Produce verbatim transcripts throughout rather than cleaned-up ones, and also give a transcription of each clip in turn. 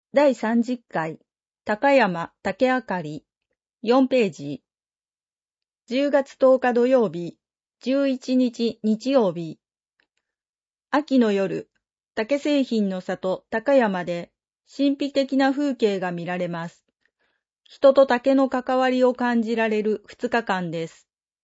だいさんじゅっかい高山竹あかりよんページ。じゅうがつとおか土曜日、じゅういちにち日曜日。秋の夜、竹製品の里高山で神秘的な風景が見られます。人と竹の関わりを感じられるふつかかんです。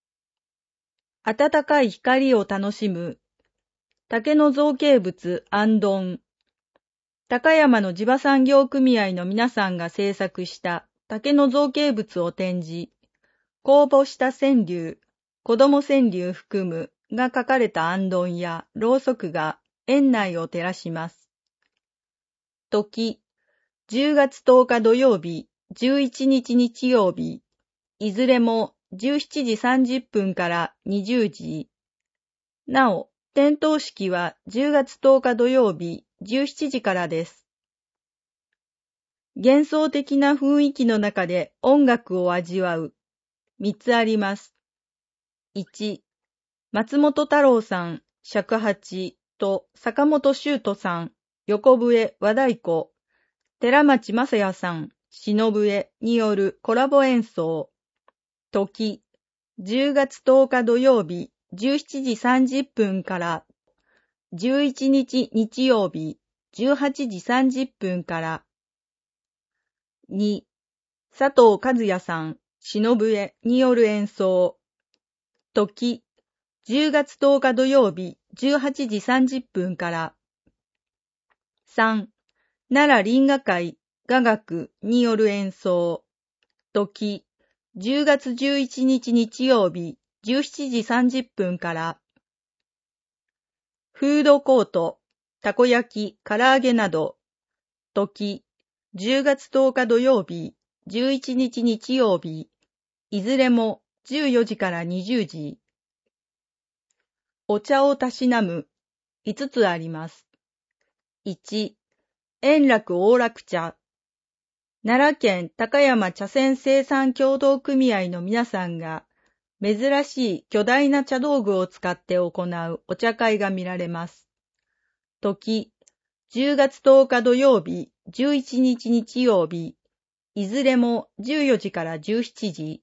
暖かい光を楽しむ竹の造形物あんどん。高山の地場産業組合の皆さんが制作した竹の造形物を展示、公募した川柳、子供川柳含むが書かれたあんどんやろうそくが園内を照らします。時、じゅうがつとおか土曜日、じゅういちにち日曜日、いずれもじゅうしちじさんじゅっぷんからにじゅうじ。なお、点灯式はじゅうがつとおか土曜日、じゅうしちじからです。幻想的な雰囲気の中で音楽を味わう。みっつあります。いち、松本太郎さん、尺八と坂本修斗さん、横笛和太鼓、寺町正也さん、篠笛によるコラボ演奏。時、じゅうがつとおか土曜日、じゅうしちじさんじゅっぷんからじゅういちにち日曜日、じゅうはちじさんじゅっぷんから。に、佐藤和也さん、篠笛による演奏。時、じゅうがつとおか土曜日、じゅうはちじさんじゅっぷんから。さん、奈良林雅会雅楽による演奏。時、じゅうがつじゅういちにち日曜日、じゅうしちじさんじゅっぷんから。フードコート、たこ焼き、唐揚げなど。時、じゅうがつとおか土曜日、じゅういちにち日曜日、いずれもじゅうよじからにじゅうじ。お茶をたしなむ、いつつあります。いち、円楽王楽茶。奈良県高山茶筅生産協同組合の皆さんが、珍しい巨大な茶道具を使って行うお茶会が見られます。時、じゅうがつとおか土曜日、じゅういちにち日曜日、いずれもじゅうよじからじゅうしちじ。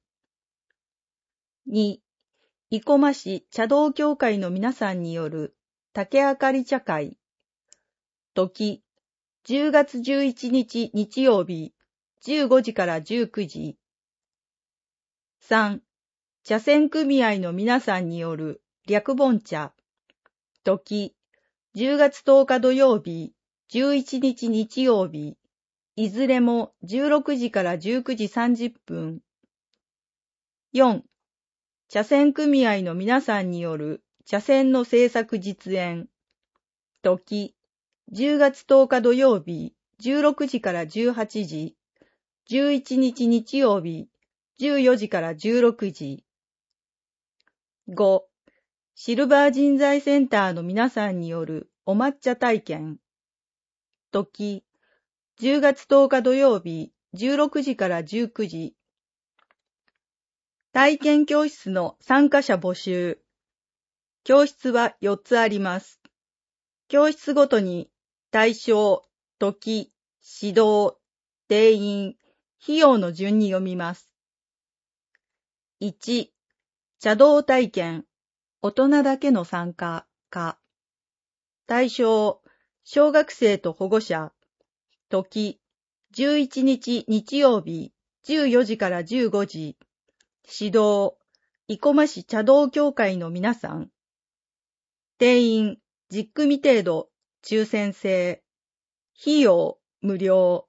に、生駒市茶道協会の皆さんによる竹あかり茶会。時、じゅうがつじゅういちにち日曜日、じゅうごじからじゅうくじ。さん、茶筅組合の皆さんによる略本茶。時、じゅうがつとおか土曜日、じゅういちにち日曜日、いずれもじゅうろくじからじゅうくじさんじゅっぷん。よん、茶筅組合の皆さんによる茶筅の制作実演。時、じゅうがつとおか土曜日、じゅうろくじからじゅうはちじ、じゅういちにち日曜日、じゅうよじからじゅうろくじ。ご、シルバー人材センターの皆さんによるお抹茶体験。時、じゅうがつとおか土曜日、じゅうろくじからじゅうくじ。体験教室の参加者募集。教室はよっつあります。教室ごとに対象、時、指導、定員、費用の順に読みます。いち、茶道体験、大人だけの参加か。対象、小学生と保護者。時、じゅういちにち日曜日、じゅうよじからじゅうごじ。指導、生駒市茶道協会の皆さん。定員、じゅっくみ程度、抽選制。費用、無料。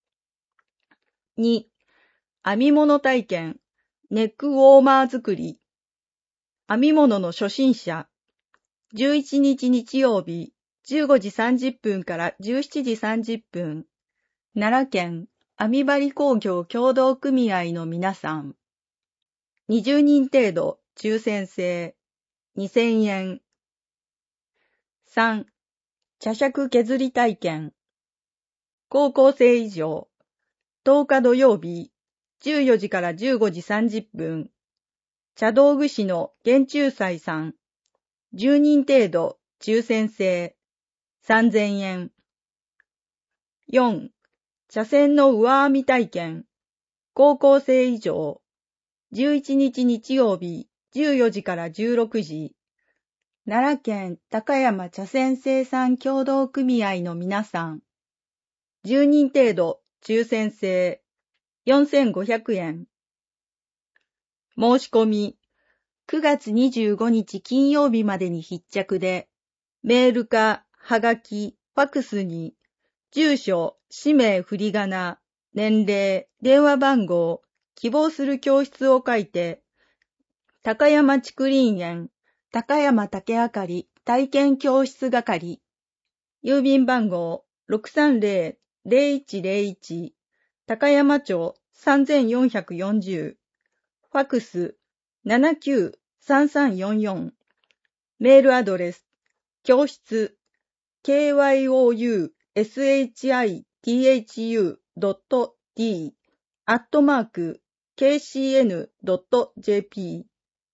に、編み物体験、ネックウォーマー作り。編み物の初心者。じゅういちにち日曜日、じゅうごじさんじゅっぷんからじゅうしちじさんじゅっぷん。奈良県編み針工業協同組合の皆さん。にじゅうにん程度、抽選制。にせんえん。さん、茶杓削り体験。高校生以上。とおか土曜日、じゅうよじからじゅうごじさんじゅっぷん。茶道具師の玄中斎さん。じゅうにん程度、抽選制。さんぜんえん。よん、 茶筅の上編み体験、高校生以上、じゅういちにち日曜日、じゅうよじからじゅうろくじ、奈良県高山茶筅生産協同組合の皆さん、じゅうにん程度抽選制、よんせんごひゃくえん。申し込み、くがつにじゅうごにち金曜日までに必着で、メールか、はがき、ファクスに、住所、氏名、振り仮名、年齢、電話番号、希望する教室を書いて、高山竹林園、高山竹あかり体験教室係、郵便番号 ろくさんぜろ ぜろいちぜろいち、高山町さんぜんよんひゃくよんじゅう、ファクスななきゅうさんさんよんよん、メールアドレス、教室、ケーワイオーユーエスエイチアイティーエイチユードットディー アットマーク ケーシーエヌドットジェーピー。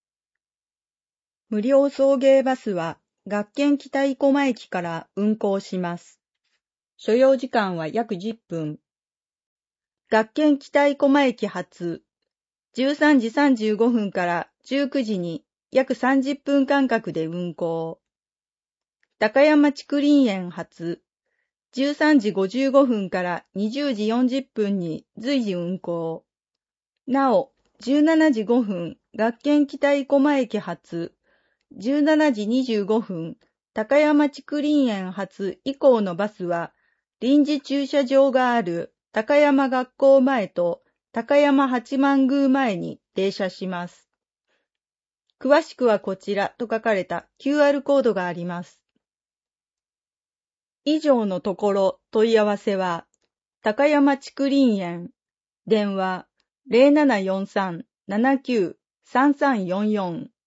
無料送迎バスは学研北生駒駅から運行します。所要時間は約じゅっぷん。学研北生駒駅発、じゅうさんじさんじゅうごふんからじゅうくじに約さんじゅっぷん間隔で運行。高山竹林園発、じゅうさんじごじゅうごふんからにじゅうじよんじゅっぷんに随時運行。なお、じゅうしちじごふん、学研北生駒駅発、じゅうしちじにじゅうごふん、高山竹林園発以降のバスは、臨時駐車場がある高山学校前と高山八幡宮前に停車します。詳しくはこちらと書かれた キューアール コードがあります。以上のところ問い合わせは、高山竹林園、電話 ゼロななよんさん ななきゅう さんさんよんよん